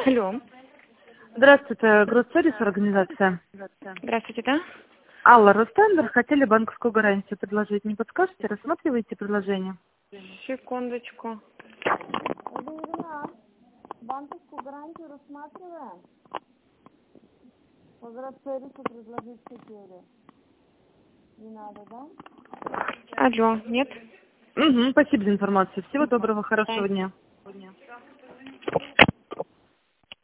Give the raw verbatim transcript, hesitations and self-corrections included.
Алло. Здравствуйте, Гроссервис организация. Здравствуйте, да? Алла, Ростендер, хотели банковскую гарантию предложить. Не подскажете, рассматриваете предложение? Секундочку. Это Ирина. Банковскую гарантию рассматриваем. По Гроссервису предложить хотели. Не надо, да? Алло, нет? Угу, спасибо за информацию. Всего доброго, хорошего Да. дня.